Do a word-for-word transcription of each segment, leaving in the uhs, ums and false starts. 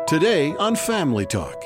Today on Family Talk.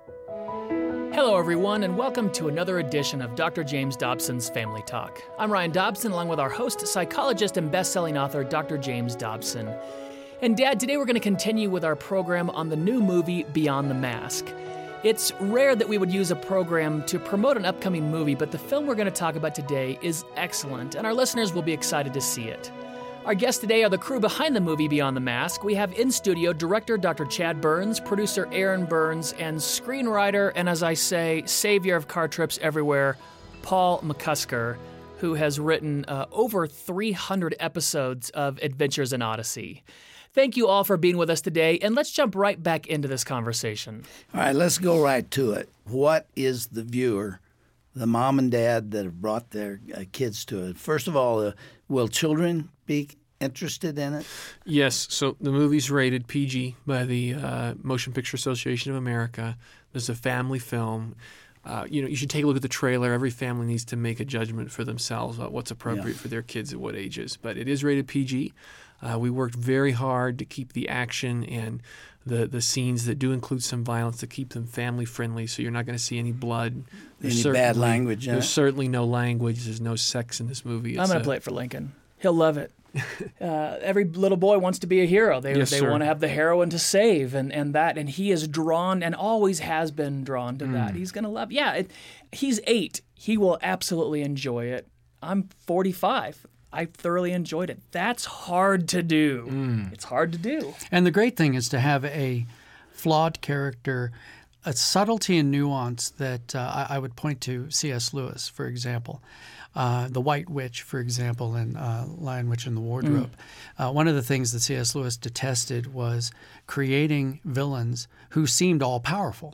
Hello, everyone, and welcome to another edition of Doctor James Dobson's Family Talk. I'm Ryan Dobson, along with our host, psychologist, and best-selling author, Doctor James Dobson. And Dad, today we're going to continue with our program on the new movie, Beyond the Mask. It's rare that we would use a program to promote an upcoming movie, but the film we're going to talk about today is excellent, and our listeners will be excited to see it. Our guests today are the crew behind the movie Beyond the Mask. We have in studio director Doctor Chad Burns, producer Aaron Burns, and screenwriter, and as I say, savior of car trips everywhere, Paul McCusker, who has written uh, over three hundred episodes of Adventures in Odyssey. Thank you all for being with us today, and let's jump right back into this conversation. All right, let's go right to it. What is the viewer, the mom and dad that have brought their uh, kids to it? First of all, uh, will children be interested in it? Yes. So the movie's rated P G by the uh, Motion Picture Association of America. This is a family film. Uh, you know, you should take a look at the trailer. Every family needs to make a judgment for themselves about what's appropriate yeah. for their kids at what ages. But it is rated P G. Uh, we worked very hard to keep the action and the, the scenes that do include some violence to keep them family friendly. So you're not going to see any blood. There's any bad language in There's it? certainly no language. There's no sex in this movie. It's I'm going to play it for Lincoln. He'll love it. Uh, every little boy wants to be a hero. They yes, they want to have the heroine to save, and, and that, and he is drawn and always has been drawn to mm. that. He's gonna love. Yeah, it, he's eight. He will absolutely enjoy it. I'm forty-five. I thoroughly enjoyed it. That's hard to do. Mm. It's hard to do. And the great thing is to have a flawed character, a subtlety and nuance that uh, I, I would point to C S. Lewis, for example. Uh, the White Witch, for example, in uh, Lion, Witch, and the Wardrobe. Mm. Uh, one of the things that C S. Lewis detested was creating villains who seemed all-powerful.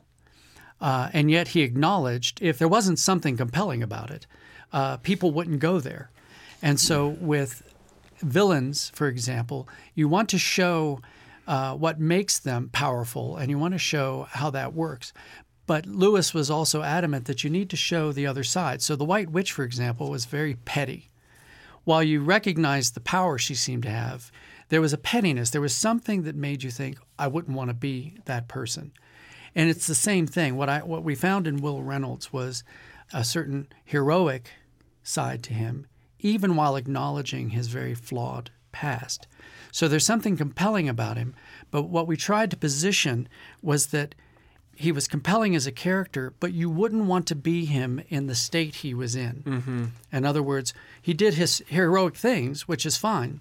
Uh, and yet he acknowledged if there wasn't something compelling about it, uh, people wouldn't go there. And so with villains, for example, you want to show uh, what makes them powerful, and you want to show how that works. But Lewis was also adamant that you need to show the other side. So the White Witch, for example, was very petty. While you recognized the power she seemed to have, there was a pettiness. There was something that made you think, I wouldn't want to be that person. And it's the same thing. What I what we found in Will Reynolds was a certain heroic side to him, even while acknowledging his very flawed past. So there's something compelling about him. But what we tried to position was that he was compelling as a character, but you wouldn't want to be him in the state he was in. Mm-hmm. In other words, he did his heroic things, which is fine,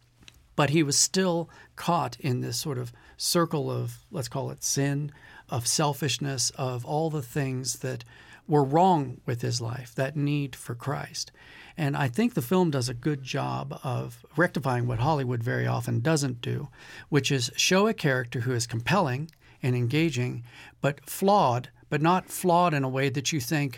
but he was still caught in this sort of circle of, let's call it sin, of selfishness, of all the things that were wrong with his life, that need for Christ. And I think the film does a good job of rectifying what Hollywood very often doesn't do, which is show a character who is compelling and engaging, but flawed, but not flawed in a way that you think,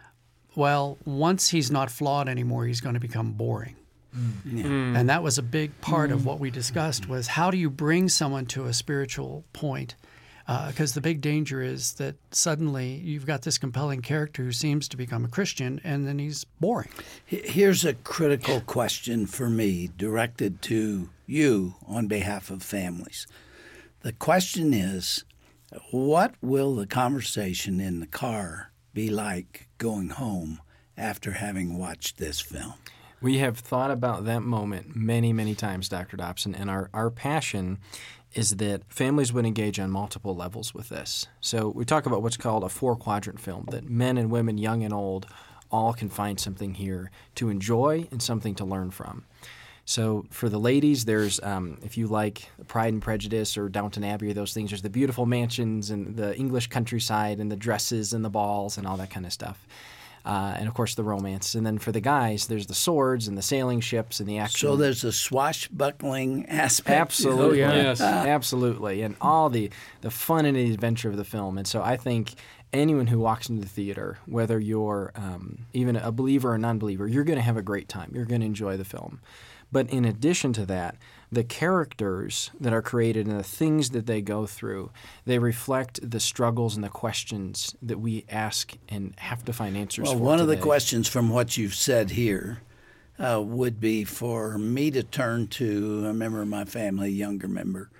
well, once he's not flawed anymore, he's going to become boring. Mm. Yeah. Mm. And that was a big part mm. of what we discussed was how do you bring someone to a spiritual point? Because uh, the big danger is that suddenly you've got this compelling character who seems to become a Christian, and then he's boring. Here's a critical question for me directed to you on behalf of families. The question is, what will the conversation in the car be like going home after having watched this film? We have thought about that moment many, many times, Doctor Dobson, and our, our passion is that families would engage on multiple levels with this. So we talk about what's called a four-quadrant film, that men and women, young and old, all can find something here to enjoy and something to learn from. So for the ladies, there's, um, if you like Pride and Prejudice or Downton Abbey or those things, there's the beautiful mansions and the English countryside and the dresses and the balls and all that kind of stuff. Uh, and, of course, the romance. And then for the guys, there's the swords and the sailing ships and the action. So there's a swashbuckling aspect. Absolutely. Oh, yeah. Yes. Absolutely. And all the, the fun and the adventure of the film. And so I think anyone who walks into the theater, whether you're um, even a believer or a non-believer, you're going to have a great time. You're going to enjoy the film. But in addition to that, the characters that are created and the things that they go through, they reflect the struggles and the questions that we ask and have to find answers well, for. Well, one today. of the questions from what you've said here uh, would be for me to turn to a member of my family, a younger member,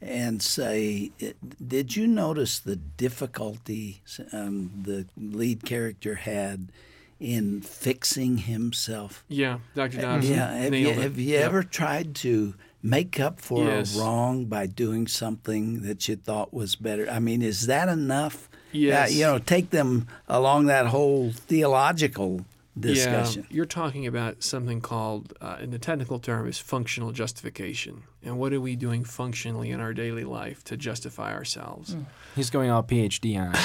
and say, did you notice the difficulty um, the lead character had in fixing himself? Yeah, Doctor Dobson. Yeah, have you, nailed it. have you Yeah. ever tried to make up for Yes. a wrong by doing something that you thought was better? I mean, is that enough? Yes. Uh, you know, take them along that whole theological discussion. Yeah, you're talking about something called, uh, in the technical term, is functional justification. And what are we doing functionally in our daily life to justify ourselves? Mm. He's going all P H D on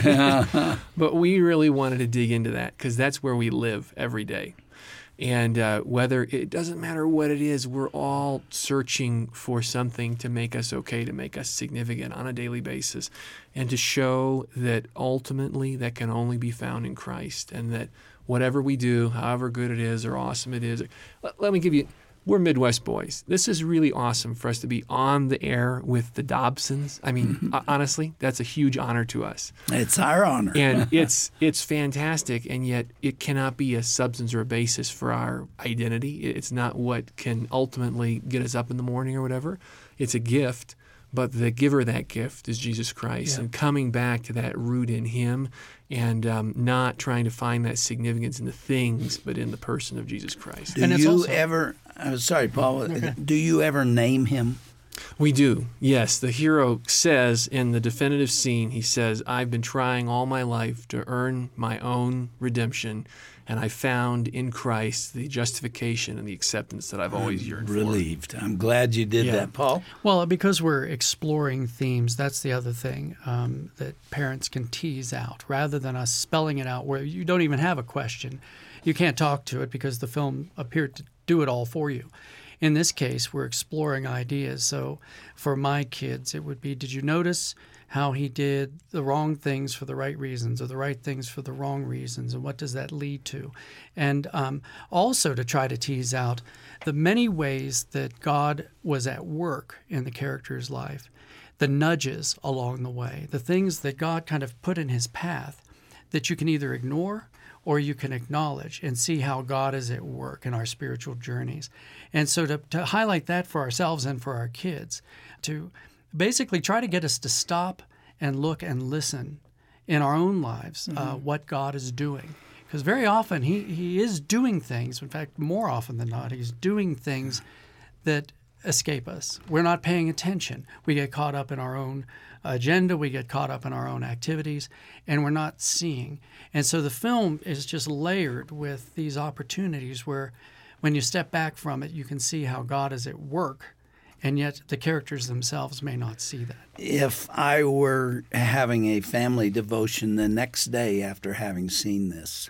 it. But we really wanted to dig into that because that's where we live every day. And uh, whether it doesn't matter what it is, we're all searching for something to make us okay, to make us significant on a daily basis, and to show that ultimately that can only be found in Christ, and that whatever we do, however good it is or awesome it is, let, let me give you, we're Midwest boys. This is really awesome for us to be on the air with the Dobsons. I mean, honestly, that's a huge honor to us. It's our honor. And it's it's fantastic, and yet it cannot be a substance or a basis for our identity. It's not what can ultimately get us up in the morning or whatever. It's a gift, but the giver of that gift is Jesus Christ, Yeah. and coming back to that root in Him, and um, not trying to find that significance in the things, but in the person of Jesus Christ. Do And it's you also- ever, I'm sorry, Paul, do you ever name him? We do, yes. The hero says in the definitive scene, he says, I've been trying all my life to earn my own redemption, and I found in Christ the justification and the acceptance that I've always yearned for. Relieved. I'm glad you did Yeah. that, Paul. Well, because we're exploring themes, that's the other thing um, that parents can tease out rather than us spelling it out where you don't even have a question. You can't talk to it because the film appeared to do it all for you. In this case, we're exploring ideas. So for my kids, it would be, did you notice how he did the wrong things for the right reasons or the right things for the wrong reasons, and what does that lead to? And um, also to try to tease out the many ways that God was at work in the character's life, the nudges along the way, the things that God kind of put in his path that you can either ignore or you can acknowledge and see how God is at work in our spiritual journeys. And so to, to highlight that for ourselves and for our kids, to basically try to get us to stop and look and listen in our own lives uh, what God is doing. Because very often he, he is doing things, in fact, more often than not, he's doing things that escape us. We're not paying attention. We get caught up in our own agenda, we get caught up in our own activities, and we're not seeing. And so the film is just layered with these opportunities where when you step back from it, you can see how God is at work, and yet the characters themselves may not see that. If I were having a family devotion the next day after having seen this,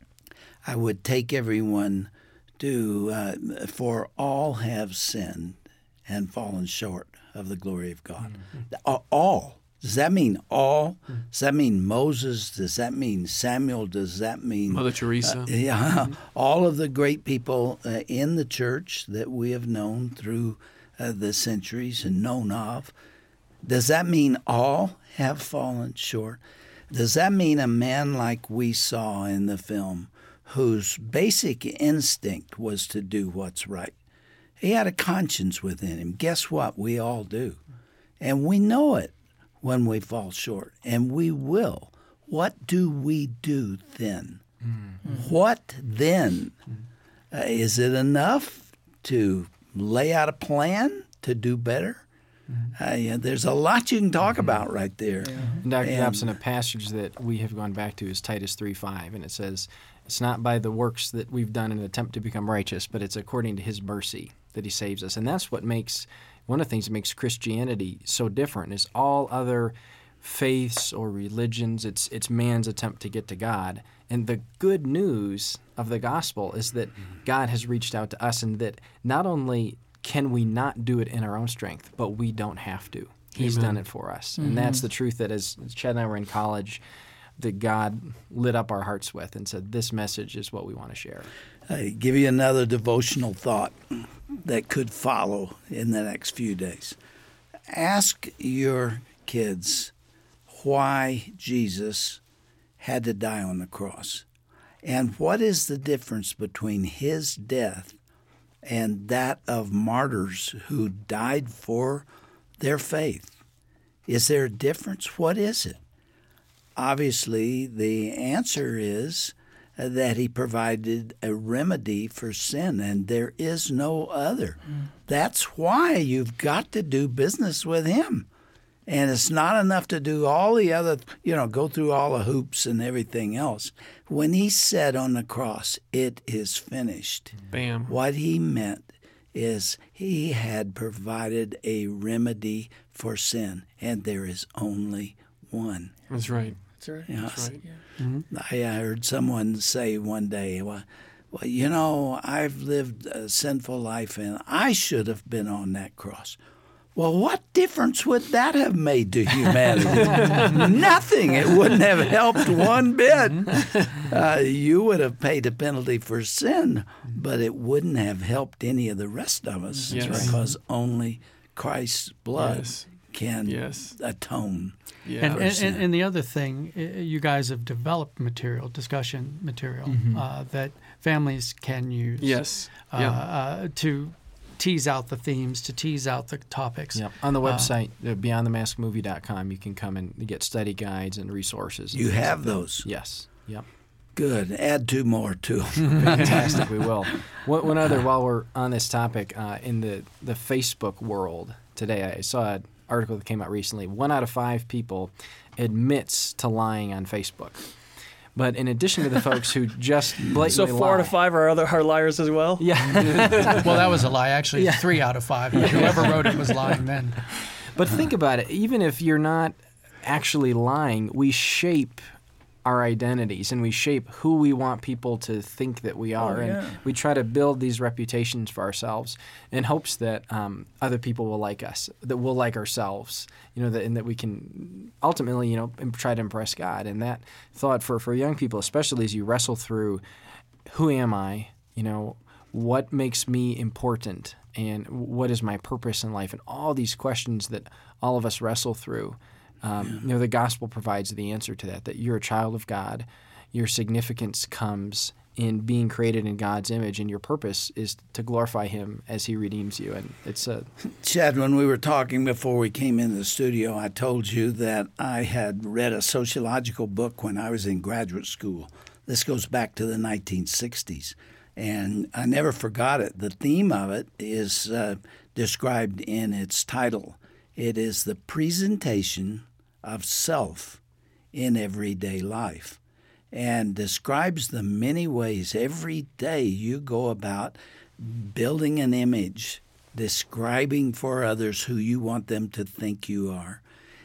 I would take everyone to, uh, for all have sinned and fallen short of the glory of God. Mm-hmm. All. Does that mean all? Mm-hmm. Does that mean Moses? Does that mean Samuel? Does that mean Mother Teresa? Uh, yeah, mm-hmm. all of the great people uh, in the church that we have known through uh, the centuries and known of. Does that mean all have fallen short? Does that mean a man like we saw in the film, whose basic instinct was to do what's right? He had a conscience within him. Guess what? We all do. And we know it when we fall short, and we will. What do we do then? Mm-hmm. What then? Mm-hmm. Uh, is it enough to lay out a plan to do better? Mm-hmm. Uh, yeah, there's a lot you can talk mm-hmm. about right there. Yeah. And Doctor Dobson, a passage that we have gone back to is Titus three five, and it says, it's not by the works that we've done in an attempt to become righteous, but it's according to his mercy that he saves us. And that's what makes, one of the things that makes Christianity so different is all other faiths or religions, it's it's man's attempt to get to God. And the good news of the gospel is that God has reached out to us, and that not only can we not do it in our own strength, but we don't have to. He's Amen. Done it for us. Mm-hmm. And that's the truth that as Chad and I were in college, that God lit up our hearts with and said, this message is what we want to share. I give you another devotional thought that could follow in the next few days. Ask your kids why Jesus had to die on the cross, and what is the difference between his death and that of martyrs who died for their faith. Is there a difference? What is it? Obviously, the answer is that he provided a remedy for sin, and there is no other. Mm. That's why you've got to do business with him. And it's not enough to do all the other, you know, go through all the hoops and everything else. When he said on the cross, "It is finished," Bam. What he meant is he had provided a remedy for sin, and there is only one. That's right. That's right. You know, That's right. Yeah. Mm-hmm. I heard someone say one day, well, well, you know, I've lived a sinful life, and I should have been on that cross. Well, what difference would that have made to humanity? Nothing. It wouldn't have helped one bit. Uh, you would have paid a penalty for sin, but it wouldn't have helped any of the rest of us Yes. because only Christ's blood Yes. can Yes. atone. Yeah. And, for and, sin. and, and the other thing, uh, you guys have developed material, discussion material, Mm-hmm. uh, that families can use Yes. uh, Yeah. uh, to tease out the themes, to tease out the topics. Yep. On the website, uh, beyond the mask movie dot com, you can come and get study guides and resources. and You things have like that. those. Yes. Yep. Good. Add two more to them. Fantastic. We will. One, one other, while we're on this topic, uh, in the, the Facebook world today, I saw an article that came out recently. One out of five people admits to lying on Facebook. But in addition to the folks who just blatantly So four out of lie- five are other are liars as well. Yeah. Well, that was a lie. Actually, Yeah. three out of five. Whoever wrote it was lying then. But think about it. Even if you're not actually lying, we shape our identities and we shape who we want people to think that we are. Oh, yeah. And we try to build these reputations for ourselves in hopes that um, other people will like us, that we'll like ourselves, you know, that, and that we can ultimately, you know, im- try to impress God. And that thought for, for young people, especially as you wrestle through, who am I, you know, what makes me important, and what is my purpose in life, and all these questions that all of us wrestle through. Um, yeah. You know, the gospel provides the answer to that, that you're a child of God. Your significance comes in being created in God's image, and your purpose is to glorify Him as He redeems you. And it's a... Chad, when we were talking before we came in the studio, I told you that I had read a sociological book when I was in graduate school. This goes back to the nineteen sixties, and I never forgot it. The theme of it is uh, described in its title. It is the presentation of self in everyday life, and describes the many ways every day you go about building an image, describing for others who you want them to think you are.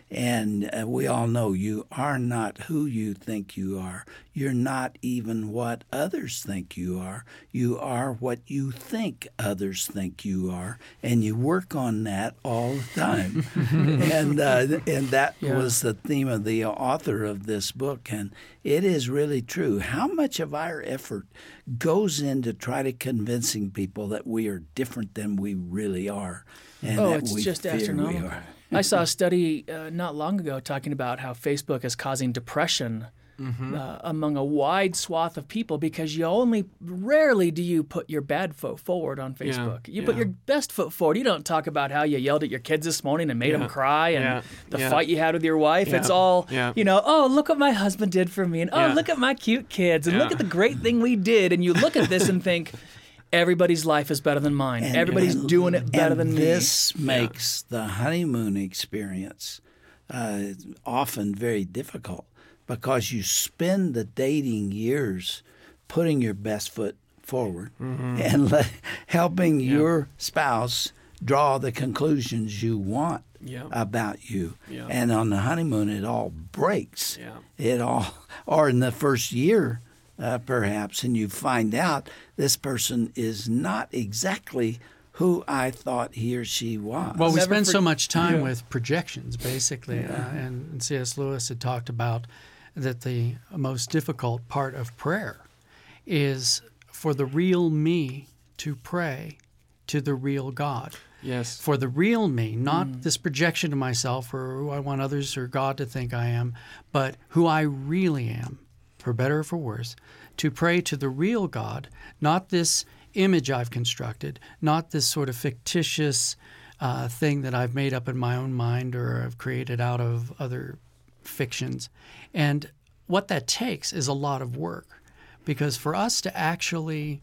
And uh, we all know you are not who you think you are. You're not even what others think you are. You are what you think others think you are, and you work on that all the time. and uh, and that Yeah. was the theme of the author of this book, and it is really true. How much of our effort goes into try to convincing people that we are different than we really are, and Oh, that it's we just fear we astronomical. are. I saw a study uh, not long ago talking about how Facebook is causing depression Mm-hmm. uh, among a wide swath of people because you only rarely do you put your bad foot forward on Facebook. You put yeah. your best foot forward. You don't talk about how you yelled at your kids this morning and made Yeah. them cry and Yeah. the Yeah. fight you had with your wife. Yeah. It's all, Yeah. you know, oh, look what my husband did for me. And oh, Yeah. look at my cute kids. And look Yeah. at the great thing we did. And you look at this and think, everybody's life is better than mine. And- Everybody's and- doing it better and than me. this makes the honeymoon experience uh, often very difficult because you spend the dating years putting your best foot forward Mm-hmm. and let, helping your spouse draw the conclusions you want Yeah. about you. Yeah. And on the honeymoon, it all breaks. Yeah. It all, or in the first year, uh, perhaps, and you find out this person is not exactly who I thought he or she was. Well, we Never spend so for- much time Yeah. with projections, basically. Uh, and, and C S Lewis had talked about that the most difficult part of prayer is for the real me to pray to the real God. Yes. For the real me, not this projection of myself or who I want others or God to think I am, but who I really am, for better or for worse, to pray to the real God, not this image I've constructed, not this sort of fictitious uh, thing that I've made up in my own mind or I've created out of other fictions. And what that takes is a lot of work, because for us to actually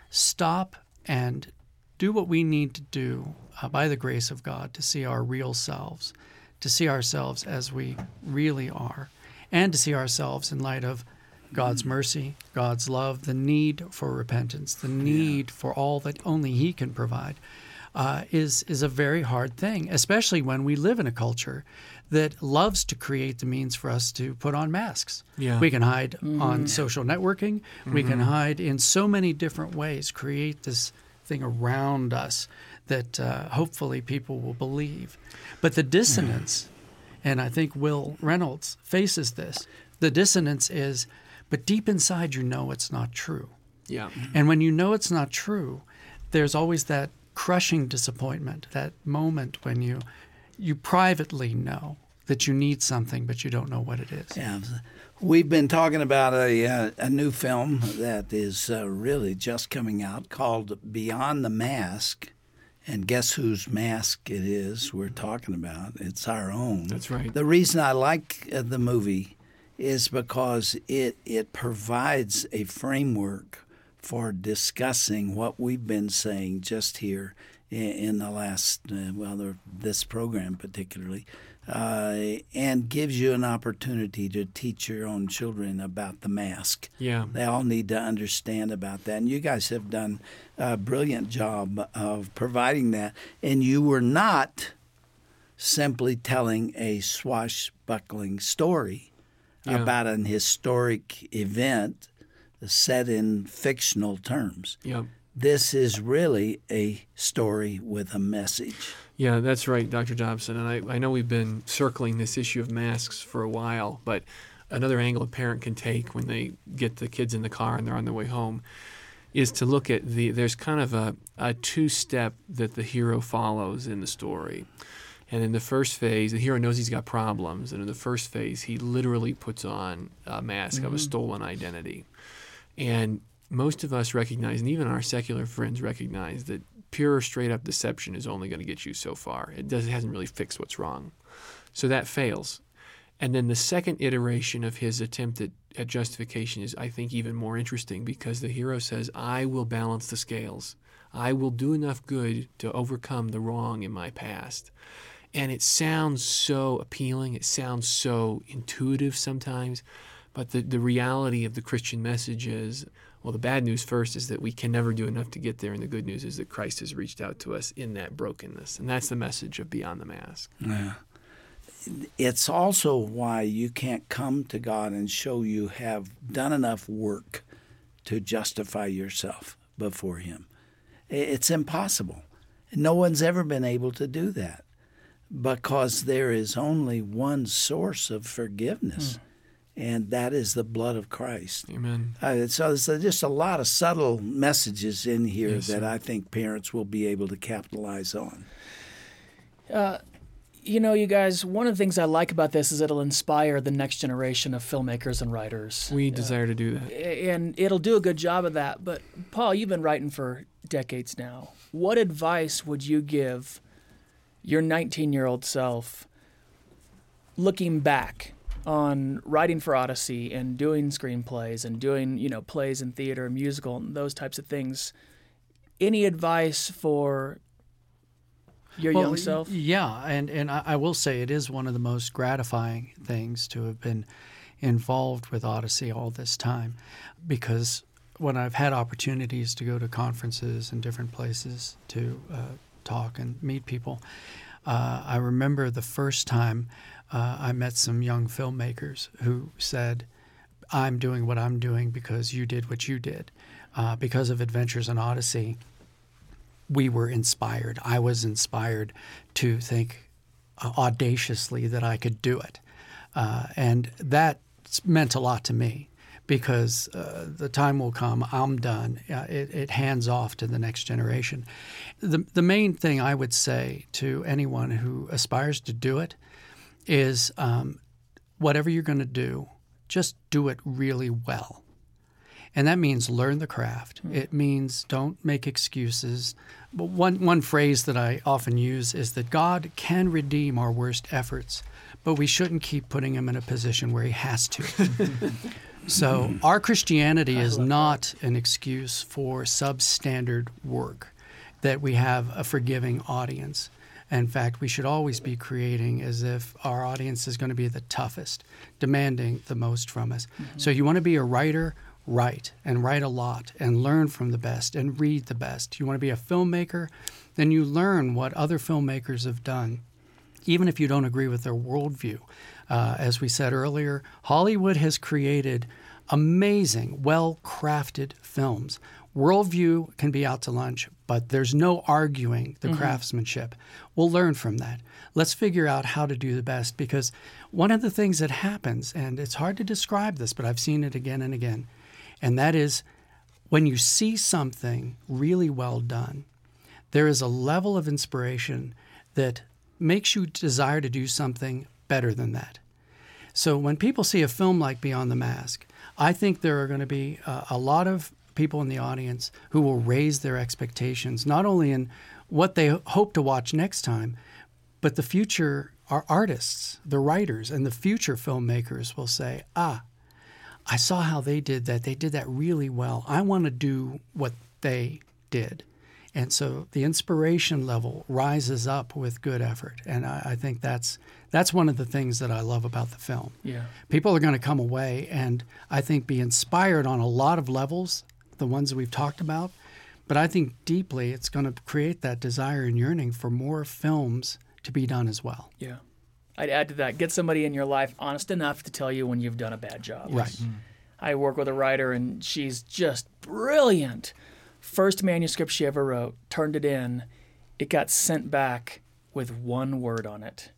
stop and do what we need to do uh, by the grace of God to see our real selves, to see ourselves as we really are, and to see ourselves in light of God's mercy, God's love, the need for repentance, the need yeah. for all that only He can provide, uh, is is a very hard thing, especially when we live in a culture that loves to create the means for us to put on masks. Yeah. We can hide Mm-hmm. on social networking. Mm-hmm. We can hide in so many different ways, create this thing around us that uh, hopefully people will believe. But the dissonance, and I think Will Reynolds faces this, the dissonance is, but deep inside you know it's not true. Yeah. And when you know it's not true, there's always that crushing disappointment, that moment when you you privately know that you need something, but you don't know what it is. Yeah. We've been talking about a, uh, a new film that is uh, really just coming out called Beyond the Mask. And guess whose mask it is we're talking about? It's our own. That's right. The reason I like uh, the movie is because it it provides a framework for discussing what we've been saying just here in, in the last, uh, well, the, this program particularly, uh, and gives you an opportunity to teach your own children about the mask. Yeah. They all need to understand about that. And you guys have done a brilliant job of providing that. And you were not simply telling a swashbuckling story Yeah. about an historic event set in fictional terms. Yeah. This is really a story with a message. Yeah, that's right, Doctor Dobson. And I, I know we've been circling this issue of masks for a while, but another angle a parent can take when they get the kids in the car and they're on their way home is to look at the, there's kind of a, a two-step that the hero follows in the story. And in the first phase, the hero knows he's got problems. And in the first phase, he literally puts on a mask mm-hmm. of a stolen identity. And most of us recognize, and even our secular friends recognize, that pure, straight-up deception is only going to get you so far. It, does, it hasn't really fixed what's wrong. So that fails. And then the second iteration of his attempt at, at justification is, I think, even more interesting, because the hero says, I will balance the scales. I will do enough good to overcome the wrong in my past. And it sounds so appealing. It sounds so intuitive sometimes. But the, the reality of the Christian message is, well, the bad news first is that we can never do enough to get there. And the good news is that Christ has reached out to us in that brokenness. And that's the message of Beyond the Mask. Yeah. It's also why you can't come to God and show you have done enough work to justify yourself before Him. It's impossible. No one's ever been able to do that, because there is only one source of forgiveness, mm. and that is the blood of Christ. Amen. Uh, so there's just a lot of subtle messages in here Yes, that sir. I think parents will be able to capitalize on. Uh, you know, you guys, one of the things I like about this is it'll inspire the next generation of filmmakers and writers. We desire to do that. And it'll do a good job of that. But, Paul, you've been writing for decades now. What advice would you give your nineteen-year-old self looking back on writing for Odyssey and doing screenplays and doing, you know, plays in theater, musical, and those types of things? Any advice for your well, young self? Yeah, and, and I, I will say it is one of the most gratifying things to have been involved with Odyssey all this time, because when I've had opportunities to go to conferences and different places to uh, talk and meet people, uh, I remember the first time uh, I met some young filmmakers who said, I'm doing what I'm doing because you did what you did. Uh, because of Adventures in Odyssey, we were inspired. I was inspired to think uh, audaciously that I could do it. Uh, and that meant a lot to me, because uh, the time will come, I'm done. Uh, it, it hands off to the next generation. The, the main thing I would say to anyone who aspires to do it is um, whatever you're going to do, just do it really well. And that means learn the craft. Mm. It means don't make excuses. but one, one phrase that I often use is that God can redeem our worst efforts, but we shouldn't keep putting him in a position where he has to. So our Christianity is not an excuse for substandard work, that we have a forgiving audience. In fact, we should always be creating as if our audience is going to be the toughest, demanding the most from us. Mm-hmm. So you want to be a writer, write, and write a lot, and learn from the best, and read the best. You want to be a filmmaker, then you learn what other filmmakers have done, even if you don't agree with their worldview. Uh, as we said earlier, Hollywood has created amazing, well-crafted films. Worldview can be out to lunch, but there's no arguing the mm-hmm. craftsmanship. We'll learn from that. Let's figure out how to do the best, because one of the things that happens, and it's hard to describe this, but I've seen it again and again, and that is when you see something really well done, there is a level of inspiration that makes you desire to do something better than that. So when people see a film like Beyond the Mask, I think there are going to be uh, a lot of people in the audience who will raise their expectations, not only in what they hope to watch next time, but the future our artists, the writers, and the future filmmakers will say, ah, I saw how they did that. They did that really well. I want to do what they did. And so the inspiration level rises up with good effort. And I, I think that's that's one of the things that I love about the film. Yeah. People are going to come away and I think be inspired on a lot of levels, the ones that we've talked about. But I think deeply it's going to create that desire and yearning for more films to be done as well. Yeah. I'd add to that, get somebody in your life honest enough to tell you when you've done a bad job. Right. Mm. I work with a writer, and she's just brilliant. First manuscript she ever wrote, turned it in. It got sent back with one word on it.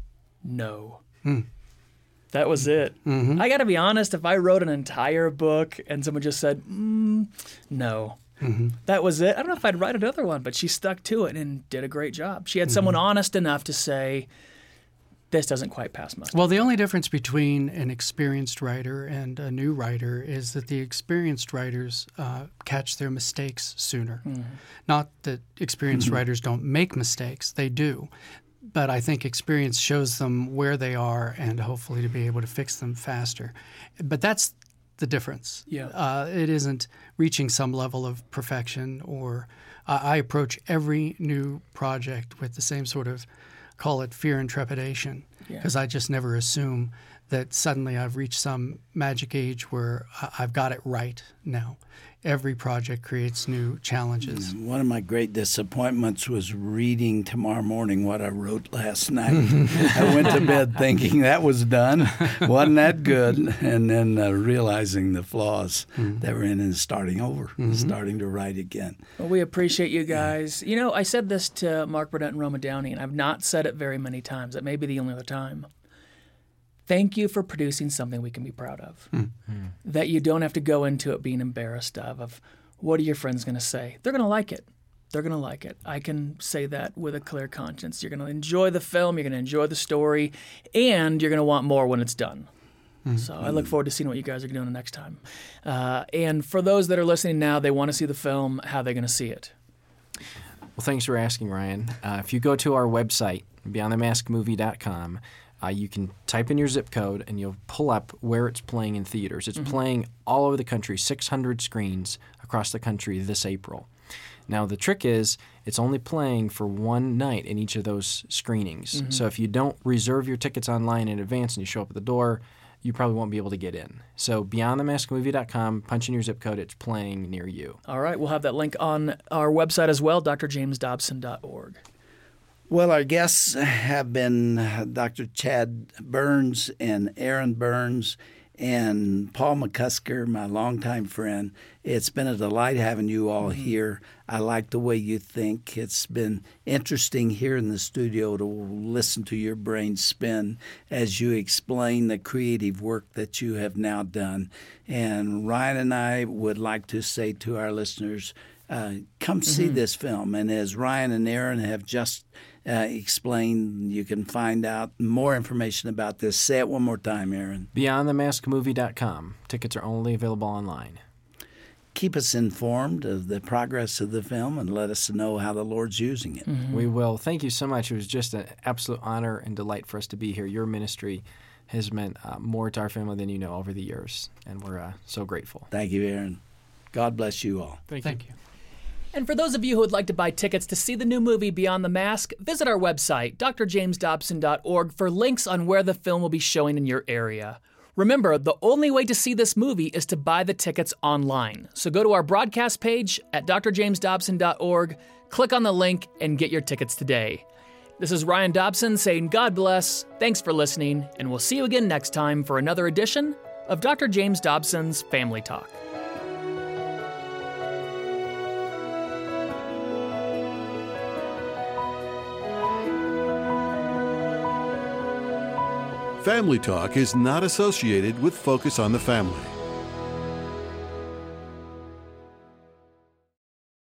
No. Mm. That was it. Mm-hmm. I got to be honest, if I wrote an entire book and someone just said, mm, no, mm-hmm. that was it, I don't know if I'd write another one, but she stuck to it and did a great job. She had mm-hmm. someone honest enough to say, this doesn't quite pass muster. Well, the only difference between an experienced writer and a new writer is that the experienced writers uh, catch their mistakes sooner. Mm-hmm. Not that experienced mm-hmm. writers don't make mistakes. They do. But I think experience shows them where they are and hopefully to be able to fix them faster. But that's the difference. Yeah. Uh, it isn't reaching some level of perfection or uh, I approach every new project with the same sort of, call it fear and trepidation, because yeah. I just never assume that suddenly I've reached some magic age where I've got it right now. Every project creates new challenges. One of my great disappointments was reading tomorrow morning what I wrote last night. I went to bed thinking that was done, wasn't that good, and then uh, realizing the flaws mm-hmm. that were in and starting over, mm-hmm. starting to write again. Well, we appreciate you guys. You know, I said this to Mark Burnett and Roma Downey, and I've not said it very many times. That may be the only other time. Thank you for producing something we can be proud of. Mm-hmm. That you don't have to go into it being embarrassed of, of what are your friends going to say? They're going to like it. They're going to like it. I can say that with a clear conscience. You're going to enjoy the film, you're going to enjoy the story, and you're going to want more when it's done. Mm-hmm. So I look forward to seeing what you guys are doing the next time. Uh, and for those that are listening now, they want to see the film, how are they going to see it? Well, thanks for asking, Ryan. Uh, if you go to our website, beyond the mask movie dot com, Uh, you can type in your zip code and you'll pull up where it's playing in theaters. It's mm-hmm. playing all over the country, six hundred screens across the country this April. Now, the trick is it's only playing for one night in each of those screenings. Mm-hmm. So if you don't reserve your tickets online in advance and you show up at the door, you probably won't be able to get in. So beyond the mask movie dot com, punch in your zip code, it's playing near you. All right, we'll have that link on our website as well, d r james dobson dot org. Well, our guests have been Doctor Chad Burns and Aaron Burns and Paul McCusker, my longtime friend. It's been a delight having you all mm-hmm. here. I like the way you think. It's been interesting here in the studio to listen to your brain spin as you explain the creative work that you have now done. And Ryan and I would like to say to our listeners, uh, come mm-hmm. see this film. And as Ryan and Aaron have just Uh, explain, you can find out more information about this. Say it one more time, Aaron. beyond the mask movie dot com. Tickets are only available online. keep us informed of the progress of the film and let us know how the Lord's using it. Mm-hmm. We will. Thank you so much. It was just an absolute honor and delight for us to be here. Your ministry has meant uh, more to our family than you know over the years, and we're uh, so grateful. Thank you, Aaron. God bless you all. Thank you. Thank you. And for those of you who would like to buy tickets to see the new movie Beyond the Mask, visit our website, d r james dobson dot org, for links on where the film will be showing in your area. Remember, the only way to see this movie is to buy the tickets online. So go to our broadcast page at d r james dobson dot org, click on the link, and get your tickets today. This is Ryan Dobson saying God bless, thanks for listening, and we'll see you again next time for another edition of Doctor James Dobson's Family Talk. Family Talk is not associated with Focus on the Family.